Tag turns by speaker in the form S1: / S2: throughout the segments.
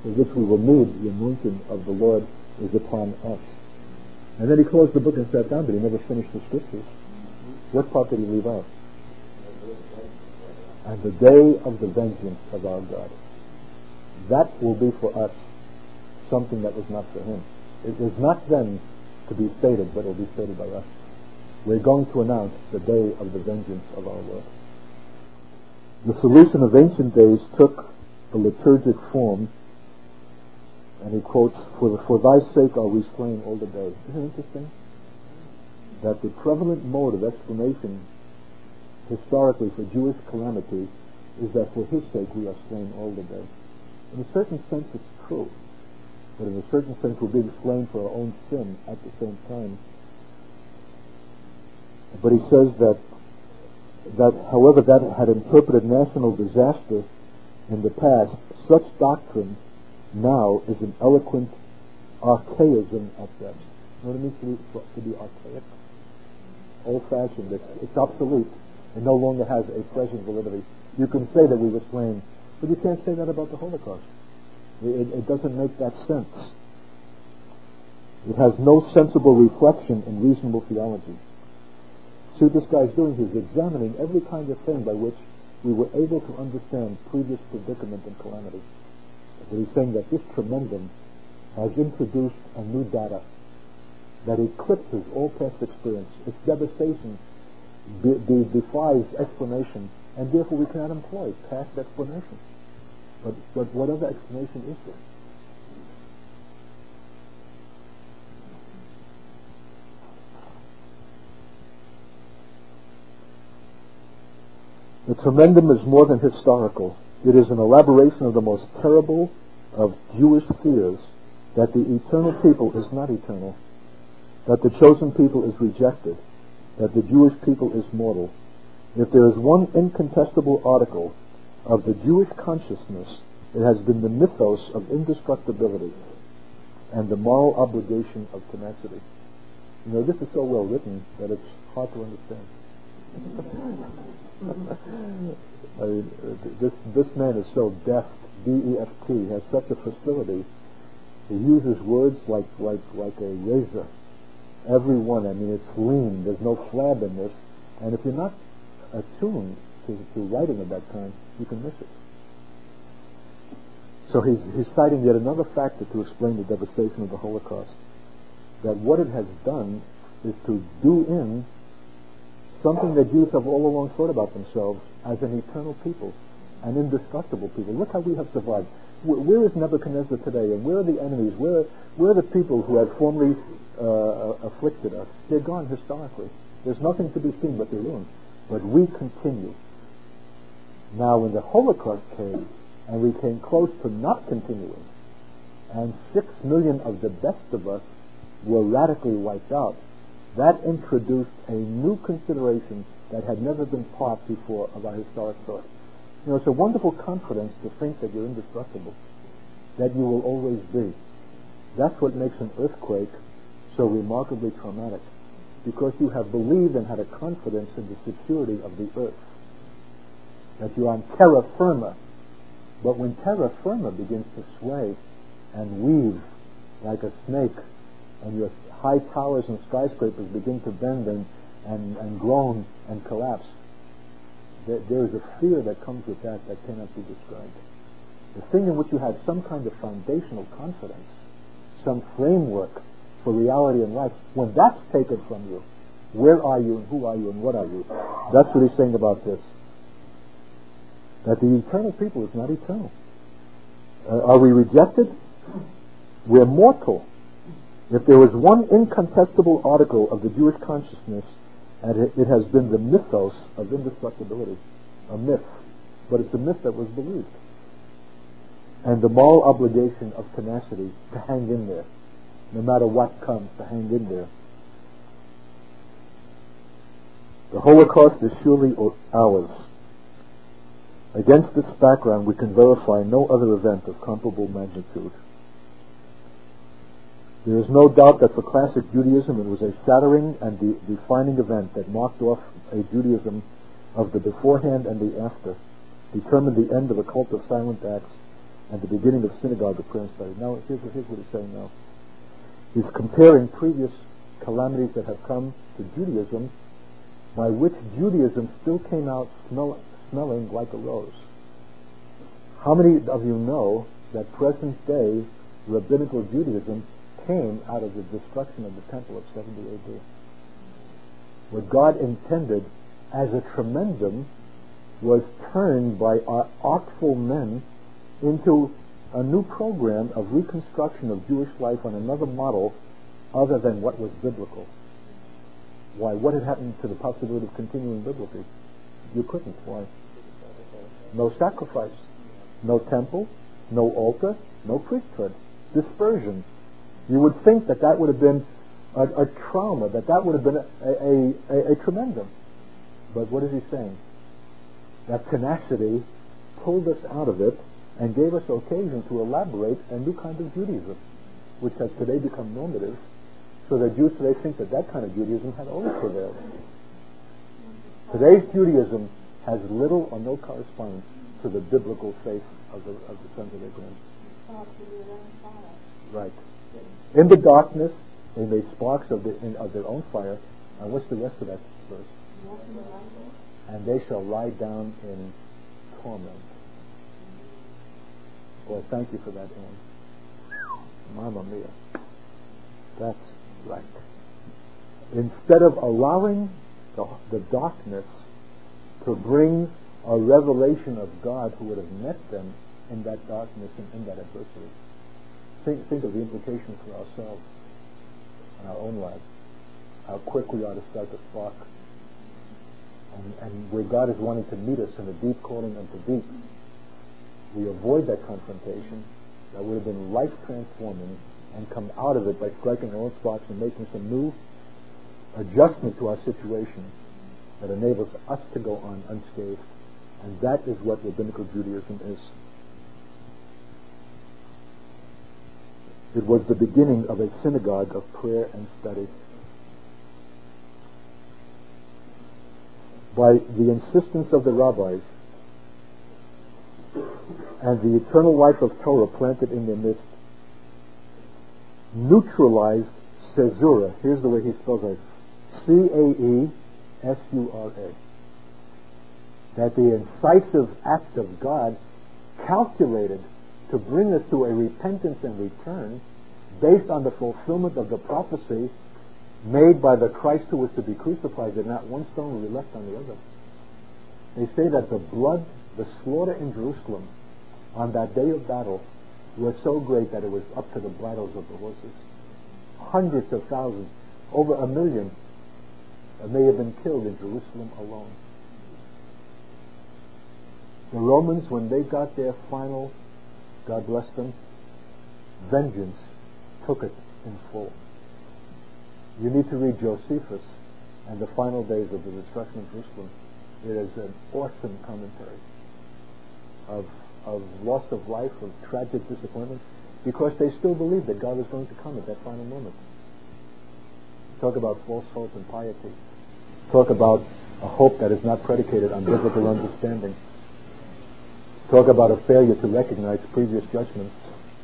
S1: for which we will need the anointing of the Lord is upon us. And then he closed the book and sat down, but he never finished the scriptures. What part did he leave out? And the day of the vengeance of our God. That will be for us something that was not for him. It is not then to be stated, but it will be stated by us. We're going to announce the day of the vengeance of our Lord. The solution of ancient days took a liturgic form, and he quotes, for thy sake are we slain all the day. Isn't it interesting? That the prevalent mode of explanation historically for Jewish calamity is that for his sake we are slain all the day. In a certain sense it's true, but in a certain sense we're being slain for our own sin at the same time. But he says that however that had interpreted national disaster in the past, such doctrine now is an eloquent archaism at best. You know what it means to be archaic? Old-fashioned. It's obsolete. It no longer has a present validity. You can say that we were slain, but you can't say that about the Holocaust. It doesn't make that sense. It has no sensible reflection in reasonable theology. See what this guy's doing? He's examining every kind of thing by which we were able to understand previous predicament and calamity. But he's saying that this tremendum has introduced a new data that eclipses all past experience. Its devastation defies explanation, and therefore we cannot employ past explanation. But what other explanation is there? The tremendum is more than historical. It is an elaboration of the most terrible of Jewish fears, that the eternal people is not eternal, that the chosen people is rejected, that the Jewish people is mortal. If there is one incontestable article of the Jewish consciousness, it has been the mythos of indestructibility and the moral obligation of tenacity. You know, this is so well written that it's hard to understand. I mean, this man is so deft, D-E-F-T, has such a facility. He uses words like a razor. Every one, I mean, it's lean. There's no flab in this. And if you're not attuned to writing of that kind, you can miss it. So he's citing yet another factor to explain the devastation of the Holocaust. That what it has done is to do in something that Jews have all along thought about themselves as an eternal people, an indestructible people. Look how we have survived. Where is Nebuchadnezzar today? And where are the enemies? Where are the people who had formerly afflicted us? They're gone historically. There's nothing to be seen but their ruins. But we continue. Now when the Holocaust came, and we came close to not continuing, and 6 million of the best of us were radically wiped out, that introduced a new consideration that had never been part before of our historic thought. You know, it's a wonderful confidence to think that you're indestructible, that you will always be. That's what makes an earthquake so remarkably traumatic, because you have believed and had a confidence in the security of the earth, that you're on terra firma. But when terra firma begins to sway and weave like a snake, and your high towers and skyscrapers begin to bend and groan and collapse, there is a fear that comes with that cannot be described. The thing in which you had some kind of foundational confidence, some framework for reality and life, when that's taken from you, where are you and who are you and what are you? That's what he's saying about this. That the eternal people is not eternal. Are we rejected? We're mortal. If there was one incontestable article of the Jewish consciousness, and it has been the mythos of indestructibility, a myth, but it's a myth that was believed, and the moral obligation of tenacity to hang in there, no matter what comes, to hang in there. The Holocaust is surely ours. Against this background, we can verify no other event of comparable magnitude. There is no doubt that for classic Judaism it was a shattering and defining event that marked off a Judaism of the beforehand and the after, determined the end of a cult of silent acts, and the beginning of synagogue of prayer and study. Now, here's what he's saying now. He's comparing previous calamities that have come to Judaism, by which Judaism still came out smelling like a rose. How many of you know that present-day rabbinical Judaism came out of the destruction of the temple of 70 AD? What God intended as a tremendum was turned by artful men into a new program of reconstruction of Jewish life on another model other than what was biblical. Why? What had happened to the possibility of continuing biblically? You couldn't. Why? No sacrifice, no temple, no altar, no priesthood, dispersion. You would think that would have been a trauma, that would have been a tremendum. But what is he saying? That tenacity pulled us out of it and gave us occasion to elaborate a new kind of Judaism, which has today become normative, so that Jews today think that kind of Judaism had always prevailed. Today's Judaism has little or no correspondence to the biblical faith of the sons of Abraham. Right. In the darkness, they made sparks of their own fire. And what's the rest of that verse? And they shall lie down in torment. Boy, thank you for that, Anne. Mamma mia. That's right. Instead of allowing the darkness to bring a revelation of God who would have met them in that darkness and in that adversity. Think of the implication for ourselves and our own lives. How quick we are to start to spark. And where God is wanting to meet us in a deep calling unto deep, we avoid that confrontation that would have been life transforming and come out of it by striking our own sparks and making some new adjustment to our situation that enables us to go on unscathed. And that is what rabbinical Judaism is. It was the beginning of a synagogue of prayer and study. By the insistence of the rabbis and the eternal life of Torah planted in their midst, neutralized caesura. Here's the way he spells it. C-A-E-S-U-R-A. That the incisive act of God calculated to bring us to a repentance and return based on the fulfillment of the prophecy made by the Christ who was to be crucified, that not one stone will be left on the other. They say that the blood, the slaughter in Jerusalem on that day of battle was so great that it was up to the bridles of the horses. Hundreds of thousands, over 1 million, may have been killed in Jerusalem alone. The Romans, when they got their final, God bless them, vengeance, took it in full. You need to read Josephus and the final days of the destruction of Jerusalem. It is an awesome commentary of loss of life, of tragic disappointment, because they still believed that God was going to come at that final moment. Talk about false hope and piety. Talk about a hope that is not predicated on biblical understanding. Talk about a failure to recognize previous judgments.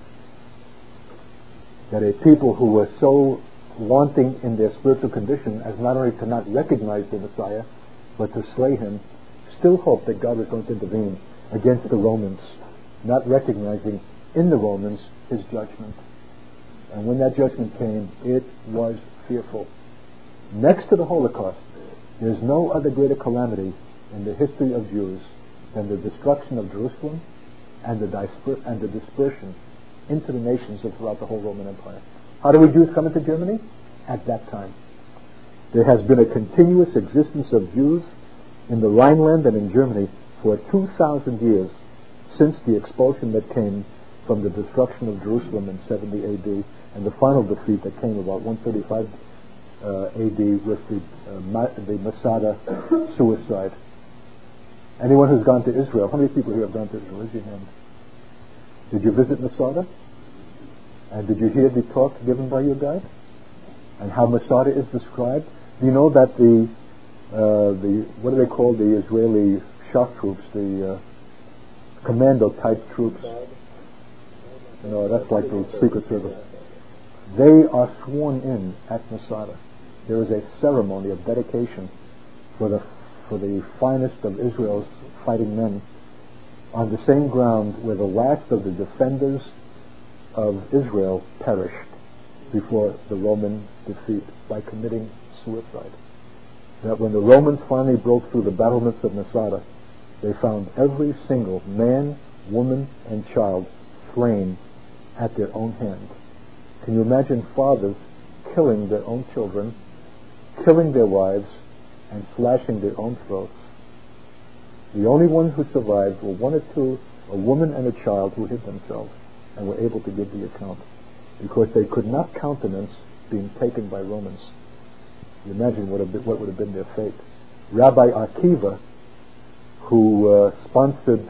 S1: That a people who were so wanting in their spiritual condition as not only to not recognize the Messiah, but to slay him, still hoped that God was going to intervene against the Romans, not recognizing in the Romans his judgment. And when that judgment came, it was fearful. Next to the Holocaust, there's no other greater calamity in the history of Jews than the destruction of Jerusalem and the dispersion into the nations of throughout the whole Roman Empire. How do we Jews come into Germany? At that time. There has been a continuous existence of Jews in the Rhineland and in Germany for 2,000 years since the expulsion that came from the destruction of Jerusalem in 70 AD and the final defeat that came about 135 AD with the Masada suicide. Anyone who's gone to Israel, how many people here have gone to Israel? Raise your hand. Did you visit Masada? And did you hear the talk given by your guide? And how Masada is described? Do you know that the what do they call the Israeli shock troops, the commando type troops? No, that's like the Secret Service. They are sworn in at Masada. There is a ceremony of dedication for the finest of Israel's fighting men on the same ground where the last of the defenders of Israel perished before the Roman defeat by committing suicide. That when the Romans finally broke through the battlements of Masada, they found every single man, woman, and child slain at their own hand. Can you imagine fathers killing their own children, killing their wives, and slashing their own throats? The only ones who survived were one or two, a woman and a child, who hid themselves and were able to give the account because they could not countenance being taken by Romans. You imagine what would have been their fate. Rabbi Akiva, who sponsored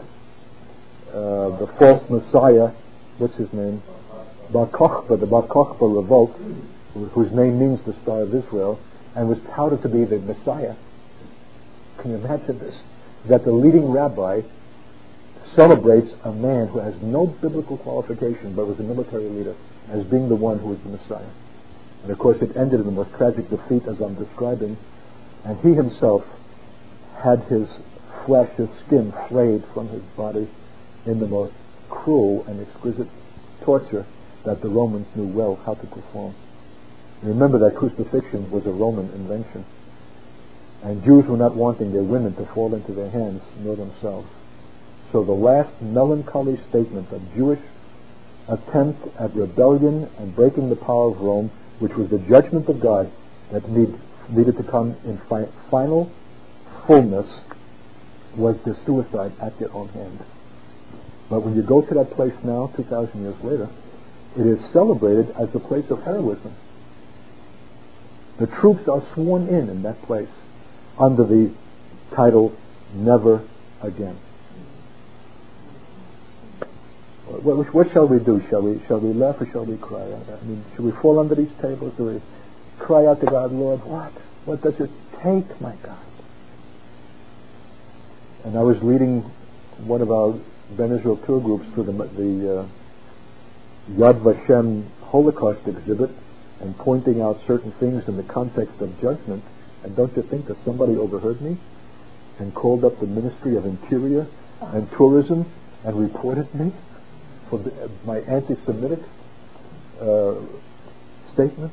S1: the false Messiah, what's his name? Bar Kokhba, the Bar Kokhba revolt, whose name means the Star of Israel, and was touted to be the Messiah. Can you imagine this? That the leading rabbi celebrates a man who has no biblical qualification but was a military leader as being the one who was the Messiah. And of course it ended in the most tragic defeat as I'm describing, and he himself had his flesh, his skin flayed from his body in the most cruel and exquisite torture that the Romans knew well how to perform. Remember that crucifixion was a Roman invention, and Jews were not wanting their women to fall into their hands nor themselves. So the last melancholy statement of Jewish attempt at rebellion and breaking the power of Rome, which was the judgment of God that needed to come in final fullness, was the suicide at their own hand. But when you go to that place now, 2,000 years later, it is celebrated as the place of heroism. The troops are sworn in that place under the title Never Again. What shall we do? Shall we laugh or shall we cry? I mean, should we fall under these tables? Do we cry out to God, Lord, what does it take, my God? And I was leading one of our Ben Israel tour groups through the Yad Vashem Holocaust exhibit and pointing out certain things in the context of judgment. And don't you think that somebody overheard me and called up the Ministry of Interior and Tourism and reported me for my anti-Semitic statements?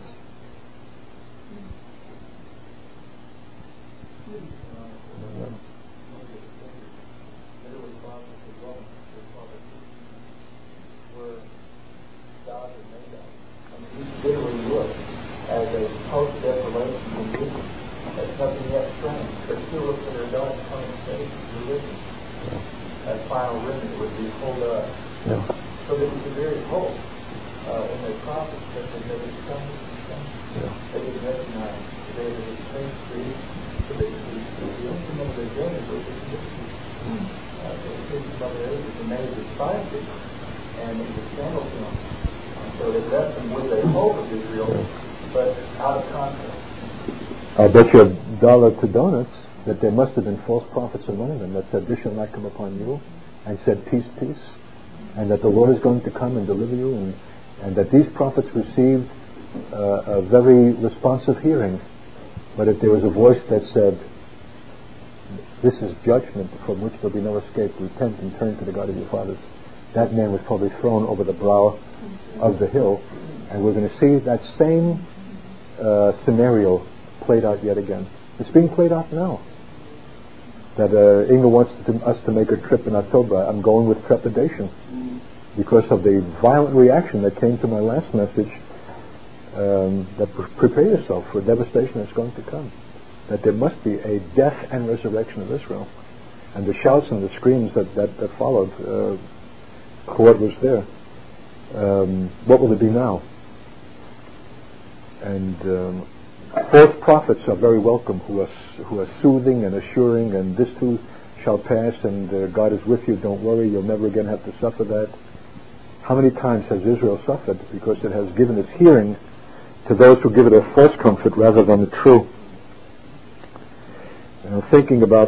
S2: Literally look as a post-desolation condition, as something yet strange, but still look at their God coming state religion. That final remnant would be pulled up.
S1: Yeah.
S2: So there was a very hope in their prophets that they would come. They would recognize today that it's faith free, so that the instrument of their gain was the mystery. The kingdom of the ages, and they despised it, and it was scandal to them. So it left them with a hope of Israel, but out of context.
S1: I'll bet you $1 to donuts that there must have been false prophets among them that said, this shall not come upon you, and said, peace, peace, and that the Lord is going to come and deliver you, and that these prophets received a very responsive hearing. But if there was a voice that said, this is judgment from which there will be no escape, repent and turn to the God of your fathers, that man was probably thrown over the brow of the hill, and we're going to see that same scenario played out yet again. It's being played out now. That Inga wants us to make a trip in October. I'm going with trepidation because of the violent reaction that came to my last message. That prepare yourself for devastation that's going to come. That there must be a death and resurrection of Israel. And the shouts and the screams that followed, Claude was there. What will it be now? And false prophets are very welcome, who are soothing and assuring, and this too shall pass, and God is with you, don't worry, you'll never again have to suffer that. How many times has Israel suffered because it has given its hearing to those who give it a false comfort rather than the true? Thinking about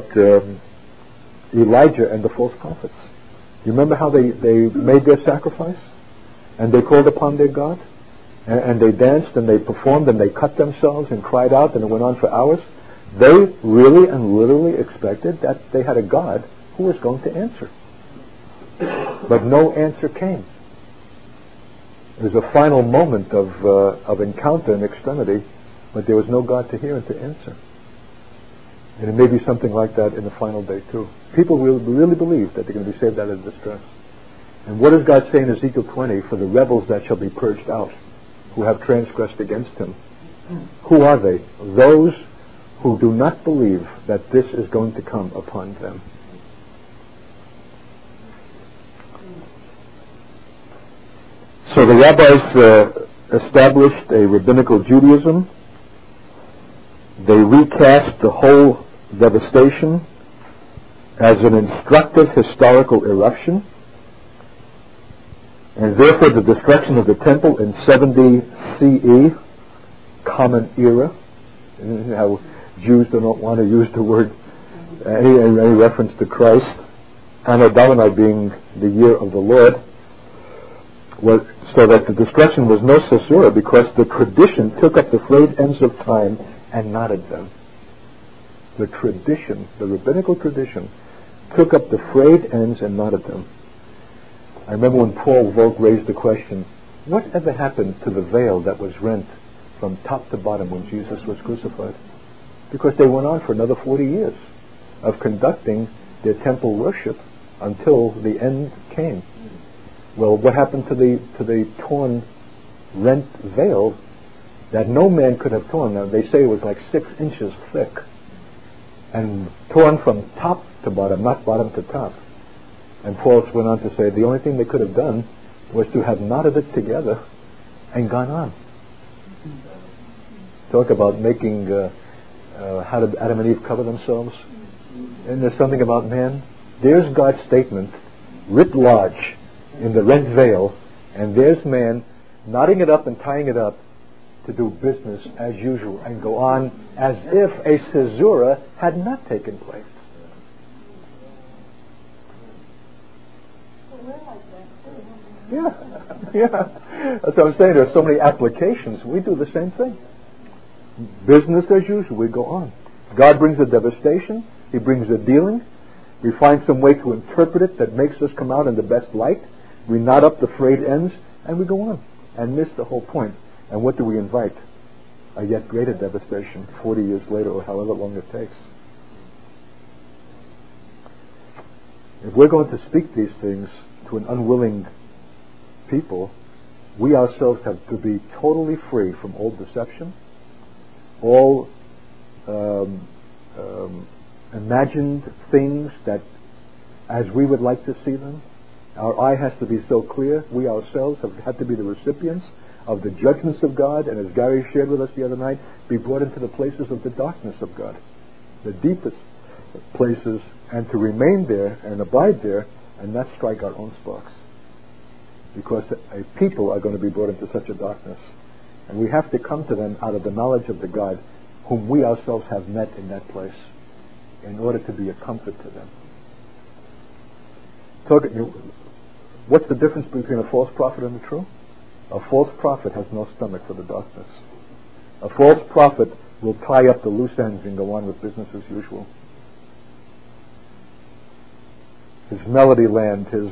S1: Elijah and the false prophets. You remember how they made their sacrifice? and they called upon their God, and they danced and they performed and they cut themselves and cried out, and it went on for hours. They really and literally expected that they had a God who was going to answer. But no answer came. It was a final moment of encounter and extremity, but there was no God to hear and to answer. And it may be something like that in the final day too. People will really believe that they're going to be saved out of distress. And what does God say in Ezekiel 20? For the rebels that shall be purged out, who have transgressed against him. Who are they? Those who do not believe that this is going to come upon them. So the rabbis established a rabbinical Judaism. They recast the whole devastation as an instructive historical eruption, and therefore the destruction of the temple in 70 CE, Common Era. How Jews do not want to use the word, any reference to Christ, Anno Domini being the year of the Lord, so that the destruction was no caesura, because the tradition took up the frayed ends of time and knotted them. The tradition, the rabbinical tradition, took up the frayed ends and knotted them. I remember when Paul Volk raised the question, whatever happened to the veil that was rent from top to bottom when Jesus was crucified? Because they went on for another 40 years of conducting their temple worship until the end came. Well, what happened to the torn, rent veil that no man could have torn? Now, they say it was like 6 inches thick and torn from top to bottom, not bottom to top. And Paul went on to say the only thing they could have done was to have knotted it together and gone on. Talk about making, how did Adam and Eve cover themselves? And there's something about man. There's God's statement writ large in the rent veil, and there's man knotting it up and tying it up to do business as usual and go on as if a caesura had not taken place. Yeah. That's what I'm saying. There are so many applications. We do the same thing. Business as usual. We go on. God brings a devastation. He brings a dealing. We find some way to interpret it that makes us come out in the best light. We knot up the frayed ends, and we go on and miss the whole point. And what do we invite? A yet greater devastation 40 years later, or however long it takes. If we're going to speak these things to an unwilling people, we ourselves have to be totally free from all deception, all imagined things that as we would like to see them. Our eye has to be so clear. We ourselves have had to be the recipients of the judgments of God, and as Gary shared with us the other night, be brought into the places of the darkness of God, the deepest places, and to remain there and abide there and not strike our own sparks. Because a people are going to be brought into such a darkness. And we have to come to them out of the knowledge of the God whom we ourselves have met in that place in order to be a comfort to them. What's the difference between a false prophet and the true? A false prophet has no stomach for the darkness. A false prophet will tie up the loose ends and go on with business as usual. His Melody Land, his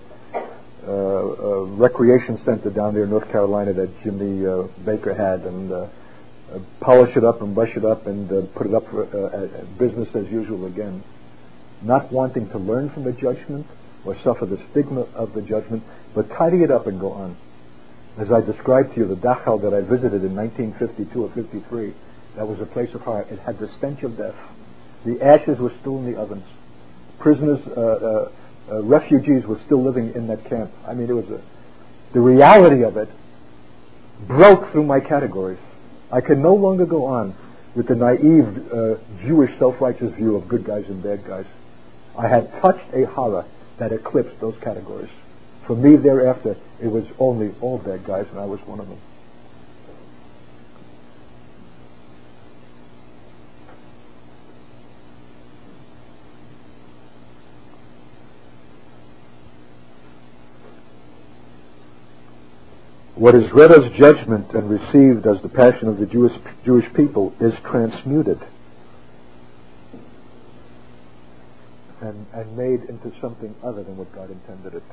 S1: recreation center down there in North Carolina that Jimmy Baker had, and polish it up and brush it up and put it up for business as usual again. Not wanting to learn from the judgment or suffer the stigma of the judgment, but tidy it up and go on. As I described to you, the Dachau that I visited in 1952 or 53, that was a place of horror. It had the stench of death. The ashes were still in the ovens. Prisoners, refugees were still living in that camp. I mean, it was the reality of it broke through my categories. I can no longer go on with the naive Jewish self-righteous view of good guys and bad guys. I had touched a horror that eclipsed those categories. For me, thereafter, it was only all bad guys, and I was one of them. What is read as judgment and received as the passion of the Jewish people is transmuted and made into something other than what God intended it.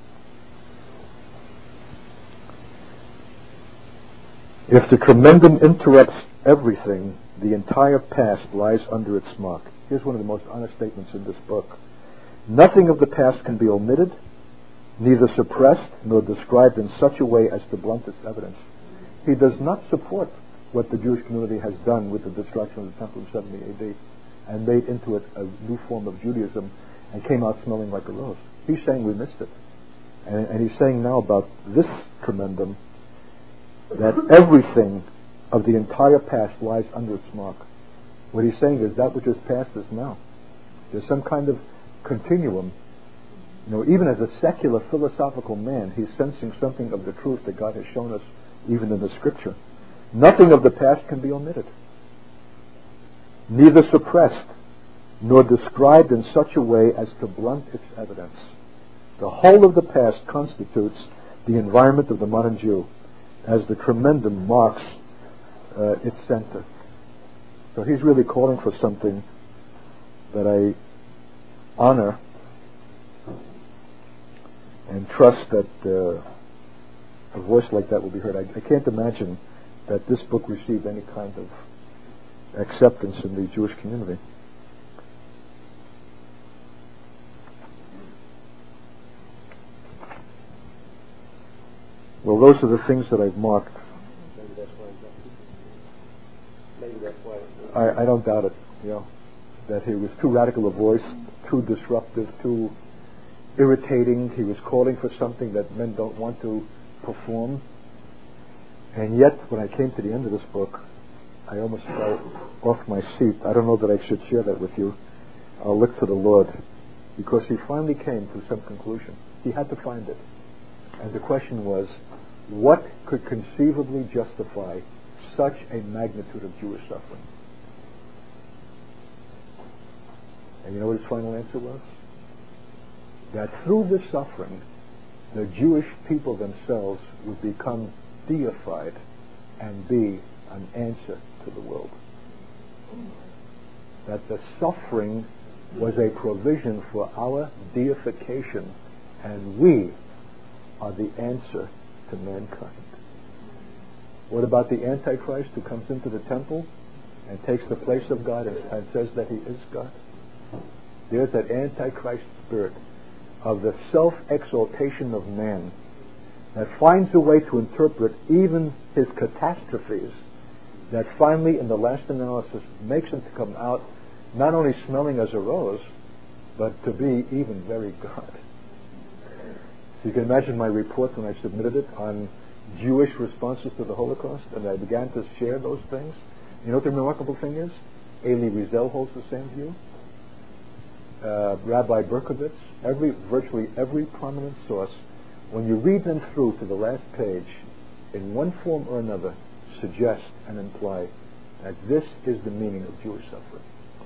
S1: If the tremendum interrupts everything, the entire past lies under its mark. Here's one of the most honest statements in this book. Nothing of the past can be omitted, neither suppressed nor described in such a way as to blunt its evidence. He does not support what the Jewish community has done with the destruction of the temple in 70 AD and made into it a new form of Judaism and came out smelling like a rose. He's saying we missed it. And he's saying now about this tremendum that everything of the entire past lies under its mark. What he's saying is that which is past is now. There's some kind of continuum. You know, even as a secular philosophical man, he's sensing something of the truth that God has shown us even in the Scripture. Nothing of the past can be omitted, neither suppressed nor described in such a way as to blunt its evidence. The whole of the past constitutes the environment of the modern Jew, as the tremendum marks its center. So he's really calling for something that I honor and trust that a voice like that will be heard. I can't imagine that this book received any kind of acceptance in the Jewish community. Well, those are the things that I've marked.
S2: Maybe that's why.
S1: I don't doubt it, you know, that he was too radical a voice, too disruptive, too irritating. He was calling for something that men don't want to perform. And yet, when I came to the end of this book, I almost fell off my seat. I don't know that I should share that with you. I'll look to the Lord, because he finally came to some conclusion. He had to find it. And the question was, what could conceivably justify such a magnitude of Jewish suffering? And you know what his final answer was? That through this suffering, the Jewish people themselves would become deified and be an answer to the world. That the suffering was a provision for our deification, and we are the answer to mankind. What about the Antichrist who comes into the temple and takes the place of God and says that he is God? There's that Antichrist spirit of the self-exaltation of man that finds a way to interpret even his catastrophes, that finally in the last analysis makes him to come out not only smelling as a rose, but to be even very God. So you can imagine my report when I submitted it on Jewish responses to the Holocaust, and I began to share those things. You know what the remarkable thing is? Elie Wiesel holds the same view. Rabbi Berkovitz, virtually every prominent source, when you read them through to the last page, in one form or another, suggest and imply that this is the meaning of Jewish suffering.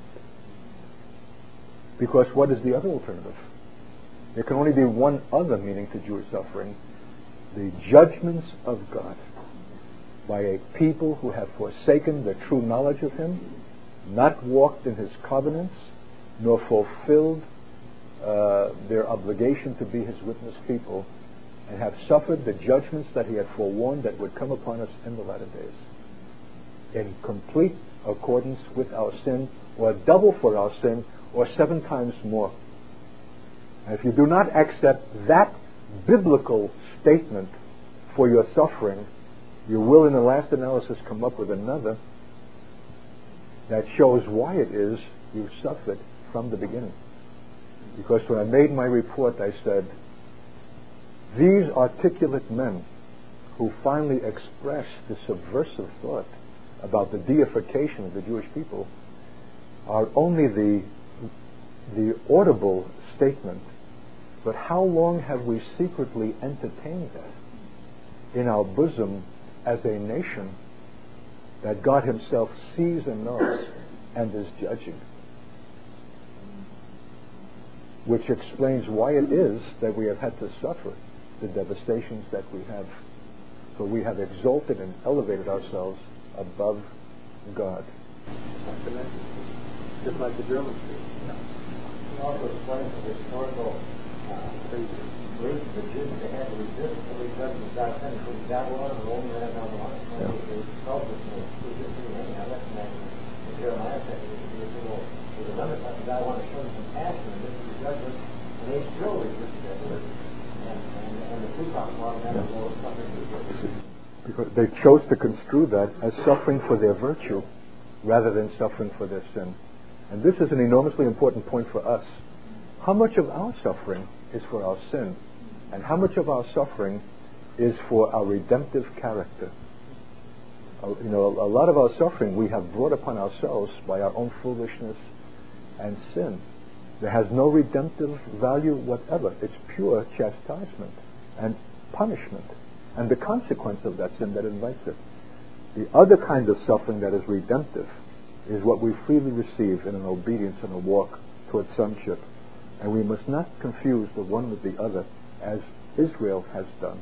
S1: Because what is the other alternative? There can only be one other meaning to Jewish suffering: the judgments of God by a people who have forsaken the true knowledge of him, not walked in his covenants, nor fulfilled their obligation to be his witness people, and have suffered the judgments that he had forewarned that would come upon us in the latter days, in complete accordance with our sin, or double for our sin, or 7 times more. And if you do not accept that biblical statement for your suffering, you will in the last analysis come up with another that shows why it is you suffered from the beginning. Because when I made my report, I said, these articulate men who finally expressed the subversive thought about the deification of the Jewish people are only the audible statement. But how long have we secretly entertained that in our bosom as a nation that God himself sees and knows and is judging? Which explains why it is that we have had to suffer the devastations that we have For we have exalted and elevated ourselves above God.
S3: That's the message. Just like the Germans do.
S2: He also explains the historical reason the Jews they had to resist every judgment God sent, including Babylon and Rome and Babylon. They felt this resist anyhow. That's in Jeremiah said there's another time God wanted to show them compassion, and this is the judgment, and they still resisted that word. And the two talk about that as well as suffering.
S1: Because they chose to construe that as suffering for their virtue rather than suffering for their sin. And this is an enormously important point for us. How much of our suffering is for our sin? And how much of our suffering is for our redemptive character? A lot of our suffering we have brought upon ourselves by our own foolishness and sin. There has no redemptive value whatever. It's pure chastisement and punishment and the consequence of that sin that invites it. The other kind of suffering that is redemptive is what we freely receive in an obedience and a walk towards sonship. And we must not confuse the one with the other as Israel has done.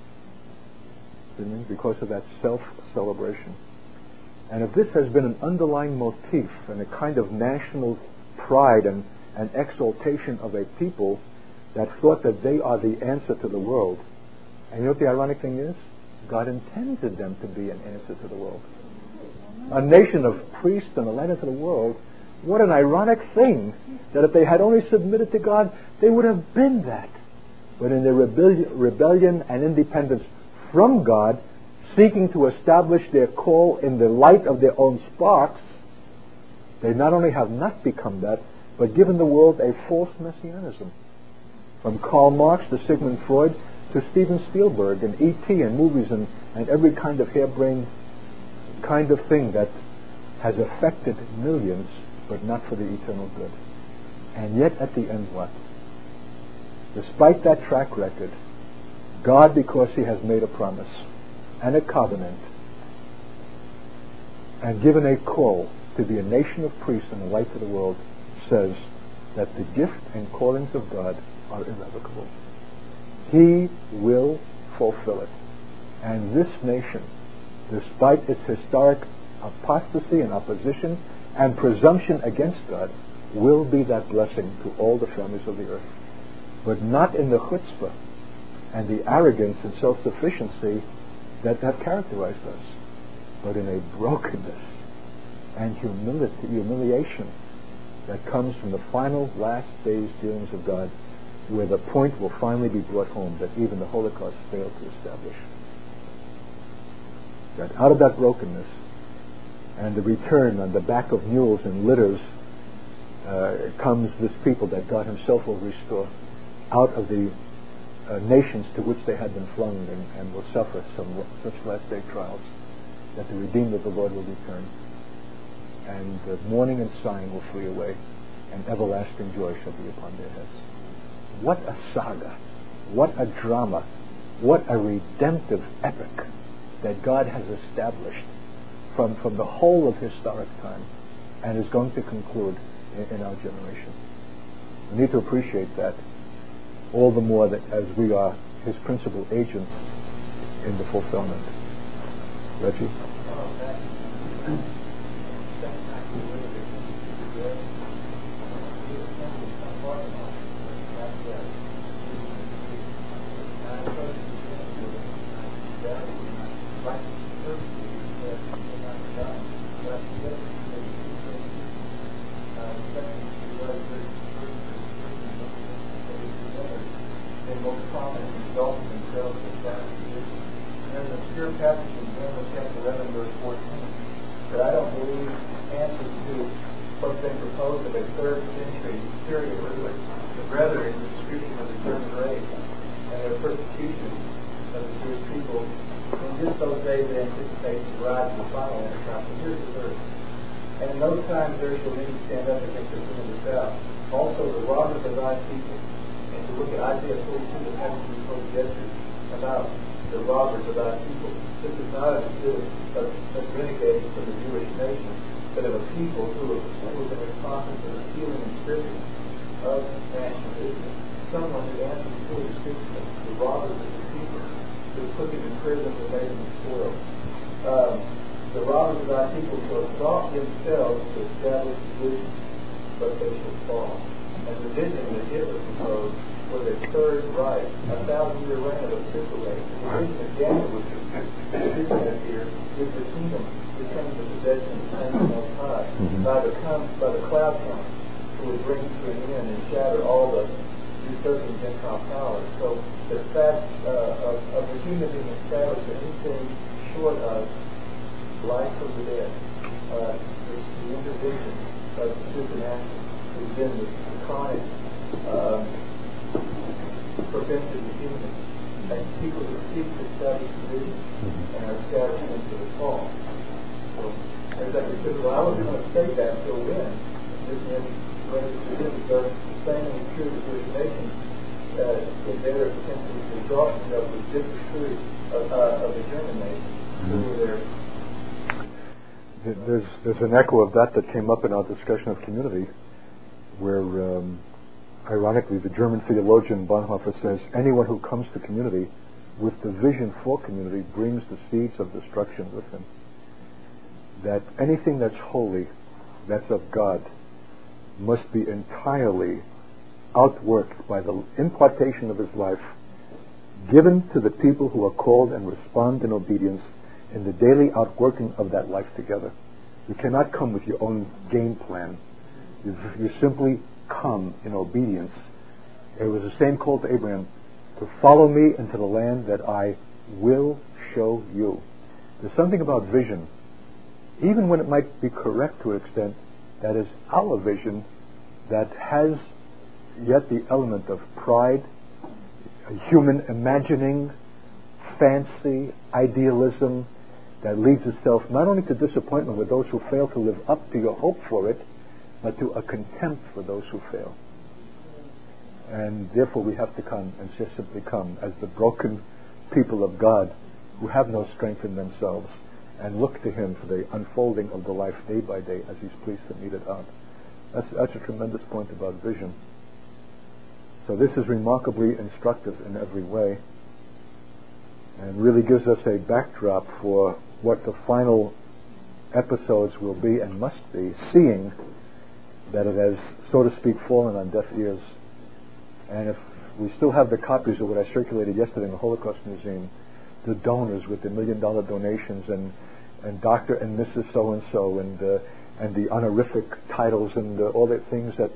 S1: Because of that self-celebration. And if this has been an underlying motif and a kind of national pride and exaltation of a people that thought that they are the answer to the world, and you know what the ironic thing is? God intended them to be an answer to the world. A nation of priests and a light unto the world. What an ironic thing that if they had only submitted to God, they would have been that. But in their rebellion and independence from God, seeking to establish their call in the light of their own sparks, they not only have not become that, but given the world a false messianism. From Karl Marx to Sigmund Freud to Steven Spielberg and E.T. and movies and every kind of harebrained kind of thing that has affected millions, but not for the eternal good. And yet at the end what? Despite that track record, God, because He has made a promise and a covenant and given a call to be a nation of priests and a light to the world, says that the gift and callings of God are irrevocable. He will fulfill it. And this nation, despite its historic apostasy and opposition and presumption against God, will be that blessing to all the families of the earth. But not in the chutzpah and the arrogance and self-sufficiency that have characterized us, but in a brokenness and humiliation that comes from the final last days dealings of God, where the point will finally be brought home that even the Holocaust failed to establish. That out of that brokenness and the return on the back of mules and litters comes this people that God Himself will restore out of the nations to which they had been flung and will suffer such last day trials, that the redeemed of the Lord will return, and mourning and sighing will flee away, and everlasting joy shall be upon their heads. What a saga, what a drama, what a redemptive epic that God has established from the whole of historic time and is going to conclude in our generation. We need to appreciate that all the more that as we are His principal agents in the fulfillment. Reggie?
S2: There's an obscure passage in Daniel chapter 11, verse 14, that I don't believe answers to what's been proposed of a 3rd century Syrian movement, but rather is the description of the German race and their persecution of the Jewish people. In just those days they anticipate the rise of the final Antichrist. And here's the verse. And in those times there shall many stand up against the king of the south, also the robbers of thy people. And to look at Isaiah 42 that happens to be quoted yesterday about the robbers of thy people. This is not understood as renegading from the Jewish nation, but of a people who have been responsible for the healing and stripping of national Israel. Someone who answers to the description of the robbers of the people who put him in prison for making him spoil. The robbers of thy people shall exalt themselves to establish the vision, but they shall fall. And the vision that Hitler proposed was a third Reich, 1,000-year reign of official reign. The vision that Daniel was speaking of here is the kingdom becoming the possession of the Most High by the cloud coming, who would bring to an end and shatter all the usurping Gentile powers. So the fact of the kingdom being established in anything short of life from the dead, the intervention of the supernatural, has been the chronic preventive of humans, and people who seek to establish the vision and are scattered into the fall. So, as I said, well, I wasn't going to say that until when. Just in specifics are saying the true to Jewish nation in their potentially to exalt themselves with just the truth of the German nation.
S1: There's an echo of that came up in our discussion of community, where ironically the German theologian Bonhoeffer says anyone who comes to community with the vision for community brings the seeds of destruction with him. That anything that's holy, that's of God, must be entirely outworked by the impartation of his life, given to the people who are called and respond in obedience in the daily outworking of that life together. You cannot come with your own game plan. You simply come in obedience. It was the same call to Abraham, to follow me into the land that I will show you. There's something about vision, even when it might be correct to an extent, that is our vision, that has yet the element of pride, human imagining, fancy, idealism, that leads itself not only to disappointment with those who fail to live up to your hope for it, but to a contempt for those who fail. And therefore we have to come and just simply come as the broken people of God who have no strength in themselves, and look to Him for the unfolding of the life day by day as He's pleased to meet it out. That's a tremendous point about vision. So this is remarkably instructive in every way, and really gives us a backdrop for what the final episodes will be and must be, seeing that it has, so to speak, fallen on deaf ears. And if we still have the copies of what I circulated yesterday in the Holocaust Museum, the donors with the $1 million donations, and Dr. and Mrs. So-and-so, and the honorific titles, and all the things that,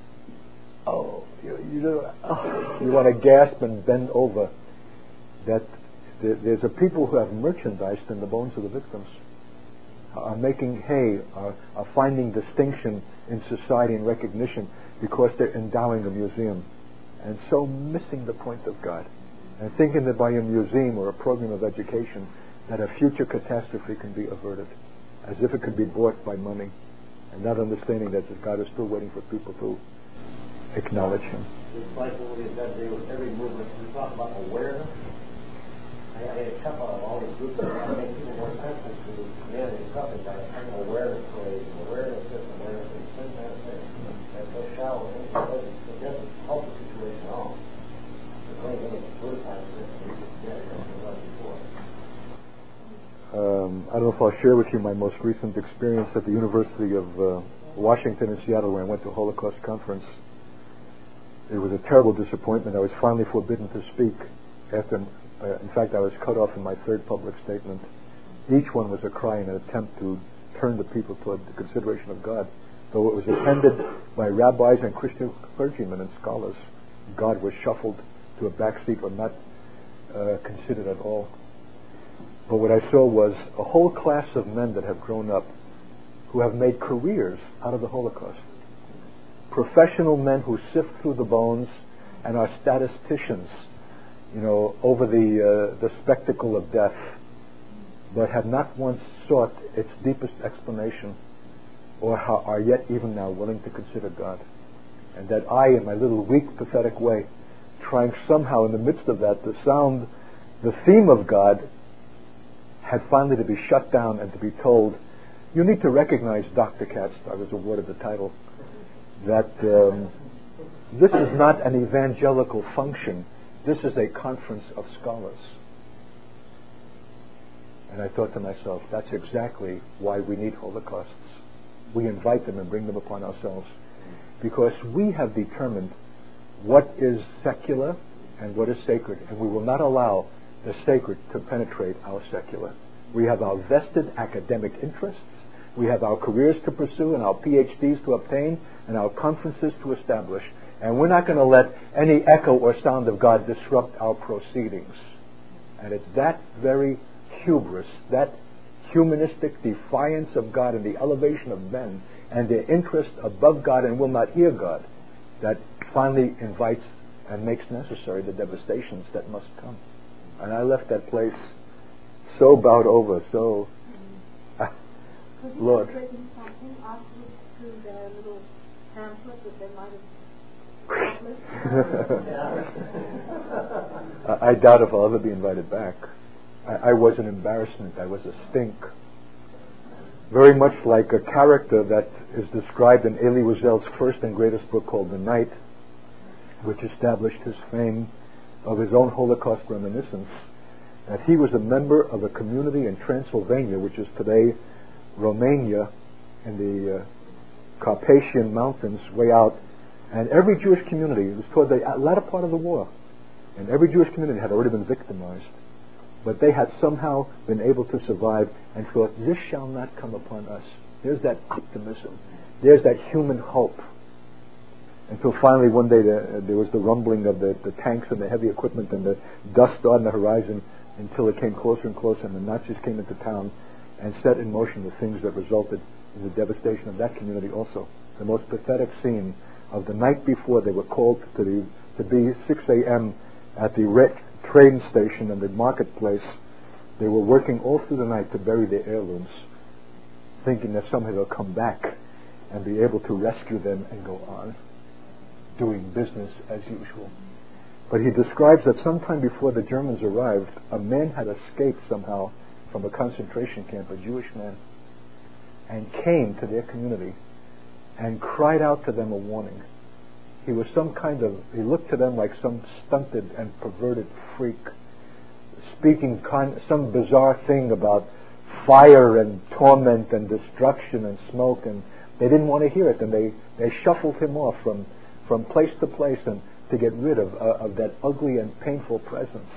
S1: you want to gasp and bend over, that there's a people who have merchandised in the bones of the victims, are making hay, are finding distinction in society and recognition because they're endowing a museum, and so missing the point of God, and thinking that by a museum or a program of education that a future catastrophe can be averted, as if it could be bought by money, and not understanding that God is still waiting for people to acknowledge Him.
S3: It's like what we have done today with every movement. We talk about awareness. I had a couple of all these groups that want to make people more sensitive to humanity and something like awareness plays, awareness this, awareness this, some kind of thing. And so shallow things, it doesn't help the situation at all. The only thing that's politicized is we just get it as it was before.
S1: I don't know if I'll share with you my most recent experience at the University of Washington in Seattle, where I went to a Holocaust conference. It was a terrible disappointment. I was finally forbidden to speak after. In fact, I was cut off in my third public statement. Each one was a cry in an attempt to turn the people toward the consideration of God. Though it was attended by rabbis and Christian clergymen and scholars, God was shuffled to a backseat or not considered at all. But what I saw was a whole class of men that have grown up, who have made careers out of the Holocaust. Professional men who sift through the bones and are statisticians, over the spectacle of death, but have not once sought its deepest explanation, or are yet even now willing to consider God. And that I, in my little weak, pathetic way, trying somehow in the midst of that to sound the theme of God, had finally to be shut down and to be told, you need to recognize, Dr. Katz, I was awarded the title, that this is not an evangelical function. This is a conference of scholars. And I thought to myself, that's exactly why we need holocausts. We invite them and bring them upon ourselves because we have determined what is secular and what is sacred, and we will not allow the sacred to penetrate our secular. We have our vested academic interests, we have our careers to pursue and our PhDs to obtain and our conferences to establish, and we're not going to let any echo or sound of God disrupt our proceedings. And it's that very hubris, that humanistic defiance of God and the elevation of men and their interest above God and will not hear God, that finally invites and makes necessary the devastations that must come. And I left that place so bowed over, so Lord.
S4: Could you have written something afterwards to their little pamphlet that they might have published?
S1: I doubt if I'll ever be invited back. I was an embarrassment. I was a stink. Very much like a character that is described in Elie Wiesel's first and greatest book called The Night, which established his fame of his own Holocaust reminiscence, that he was a member of a community in Transylvania, which is today Romania, in the Carpathian Mountains way out, and every Jewish community, it was toward the latter part of the war, and every Jewish community had already been victimized. But they had somehow been able to survive and thought, this shall not come upon us. There's that optimism. There's that human hope. Until finally one day there was the rumbling of the tanks and the heavy equipment and the dust on the horizon until it came closer and closer, and the Nazis came into town and set in motion the things that resulted in the devastation of that community also. The most pathetic scene of the night before they were called to be 6 a.m. at the train station and the marketplace. They were working all through the night to bury their heirlooms, thinking that somehow they'll come back and be able to rescue them and go on doing business as usual. But he describes that sometime before the Germans arrived, a man had escaped somehow from a concentration camp, a Jewish man, and came to their community and cried out to them a warning. He was he looked to them like some stunted and perverted freak, speaking some bizarre thing about fire and torment and destruction and smoke, and they didn't want to hear it, and they shuffled him off from place to place and to get rid of that ugly and painful presence.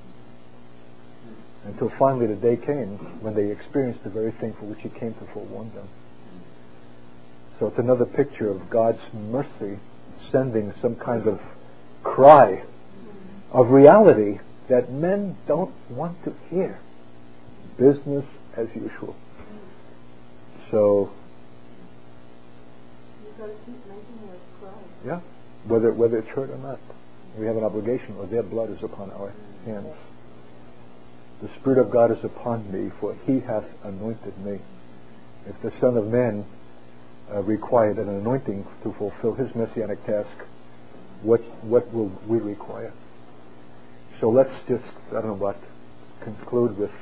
S1: Until finally the day came when they experienced the very thing for which he came to forewarn them. So it's another picture of God's mercy sending some kind of cry of reality that men don't want to hear. Business as usual. So
S4: you've got to keep making us cry.
S1: Yeah, whether it's hurt or not, we have an obligation, or their blood is upon our hands. The Spirit of God is upon me, for He hath anointed me. If the Son of Man required an anointing to fulfill His messianic task, what will we require? So let's just, conclude with...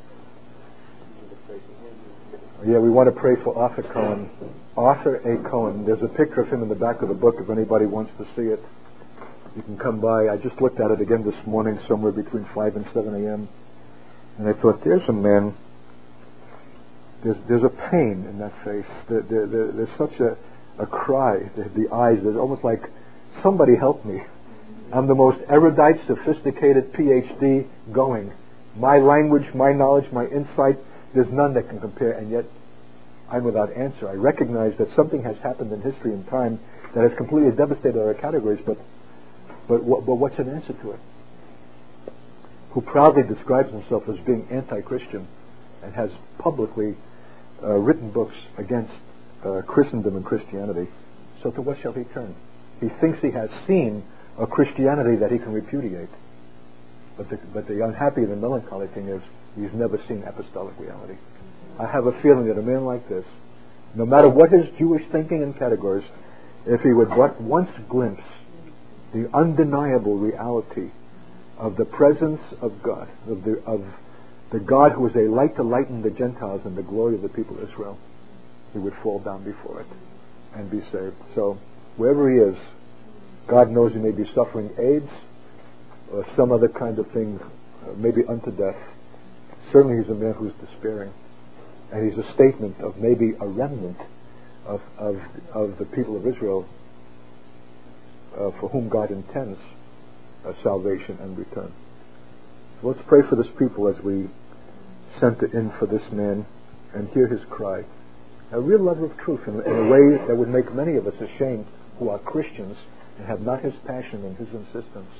S1: we want to pray for Arthur Cohen. Arthur A. Cohen. There's a picture of him in the back of the book if anybody wants to see it. You can come by. I just looked at it again this morning, somewhere between 5 and 7 a.m. And I thought, there's a man. There's a pain in that face. There's such a cry. The eyes, there's almost like, somebody help me. I'm the most erudite, sophisticated PhD going. My language, my knowledge, my insight, there's none that can compare, and yet I'm without answer. I recognize that something has happened in history and time that has completely devastated our categories, but what's an answer to it? Who proudly describes himself as being anti-Christian and has publicly written books against Christendom and Christianity. So to what shall he turn? He thinks he has seen a Christianity that he can repudiate. But the unhappy and the melancholy thing is he's never seen apostolic reality. I have a feeling that a man like this, no matter what his Jewish thinking and categories, if he would but once glimpse the undeniable reality of the presence of God, of the God who is a light to lighten the Gentiles and the glory of the people of Israel, he would fall down before it and be saved. So wherever he is, God knows he may be suffering AIDS or some other kind of thing, maybe unto death. Certainly he's a man who's despairing. And he's a statement of maybe a remnant of the people of Israel for whom God intends salvation and return. So let's pray for this people as we center in for this man and hear his cry. A real lover of truth in a way that would make many of us ashamed who are Christians and have not his passion and his insistence.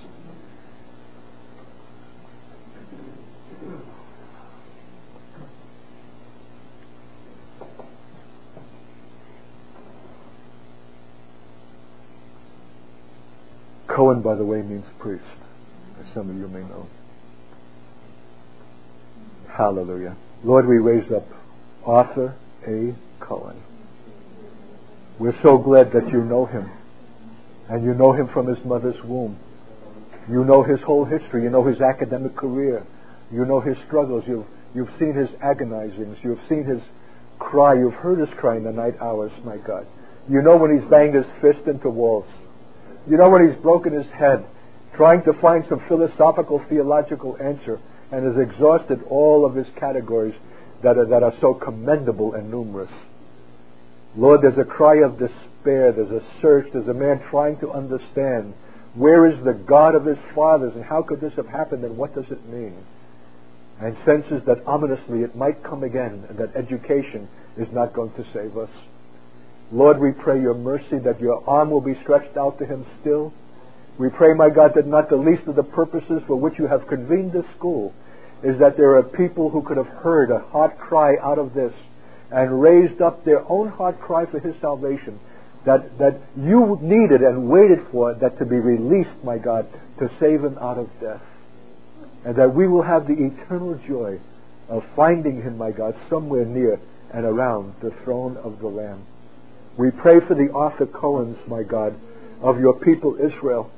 S1: Cohen, by the way, means priest, as some of you may know. Hallelujah. Lord, we raise up Arthur A. Cohen. We're so glad that you know him. And you know him from his mother's womb. You know his whole history. You know his academic career. You know his struggles. You've seen his agonizings. You've seen his cry. You've heard his cry in the night hours, my God. You know when he's banged his fist into walls. You know when he's broken his head trying to find some philosophical, theological answer and has exhausted all of his categories that are so commendable and numerous. Lord, there's a cry of despair. There's a search. There's a man trying to understand where is the God of his fathers and how could this have happened and what does it mean? And senses that ominously it might come again and that education is not going to save us. Lord, we pray your mercy, that your arm will be stretched out to him still. We pray, my God, that not the least of the purposes for which you have convened this school is that there are people who could have heard a heart cry out of this and raised up their own heart cry for his salvation, that you needed and waited for that to be released, my God, to save him out of death. And that we will have the eternal joy of finding him, my God, somewhere near and around the throne of the Lamb. We pray for the Arthur Cohens, my God, of your people Israel.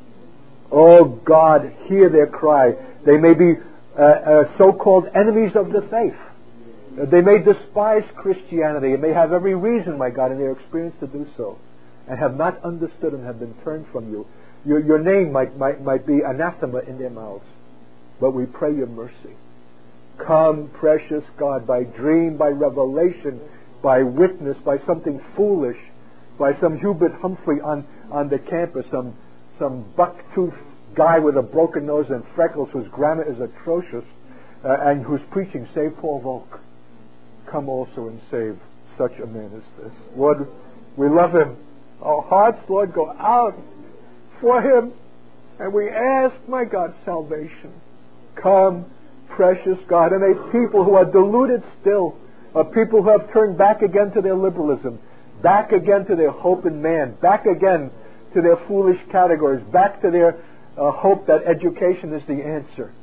S1: Oh God, hear their cry. They may be so-called enemies of the faith. They may despise Christianity and may have every reason, my God, in their experience to do so, and have not understood and have been turned from you. Your name might be anathema in their mouths, but we pray your mercy. Come, precious God, by dream, by revelation, by witness, by something foolish, by some Hubert Humphrey on the campus, some buck-toothed guy with a broken nose and freckles whose grammar is atrocious, and who's preaching, save Paul Volk. Come also and save such a man as this. Lord, we love him. Our hearts, Lord, go out for him, and we ask, my God, salvation. Come, precious God, and a people who are deluded still, a people who have turned back again to their liberalism, back again to their hope in man, back again to their foolish categories, back to their hope that education is the answer.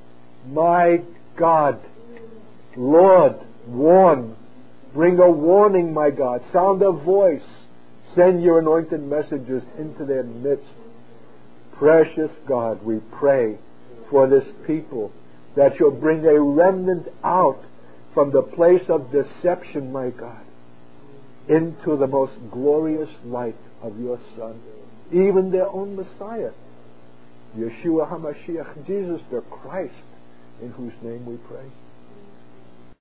S1: My God, Lord, warn, bring a warning, my God, sound a voice, send your anointed messengers into their midst. Precious God, we pray for this people, that you'll bring a remnant out from the place of deception, my God, into the most glorious light of your Son, even their own Messiah, Yeshua HaMashiach, Jesus the Christ, in whose name we pray.